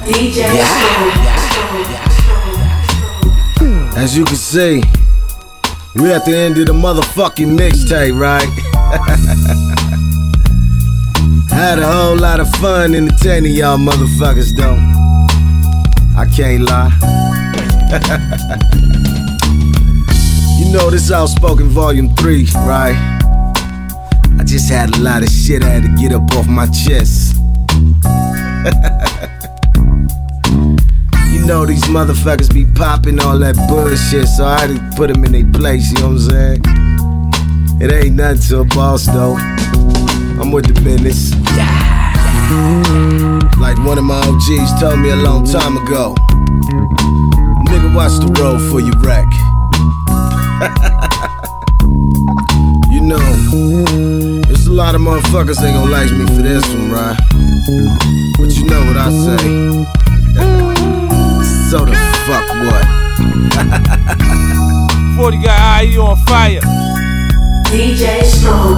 As you can see, we're at the end of the motherfucking mixtape, right? Had a whole lot of fun entertaining y'all motherfuckers, though. I can't lie. You know this Outspoken Volume 3, right? I just had a lot of shit I had to get up off my chest. You know these motherfuckers be popping all that bullshit, so I had to put them in their place, you know what I'm saying? It ain't nothing to a boss, though. I'm with the business. Like one of my OGs told me a long time ago, nigga, watch the road for you wreck. You know, there's a lot of motherfuckers ain't gon' like me for this one, right? But you know what I say. So the fuck what? 40 got IE on fire. DJ Strong.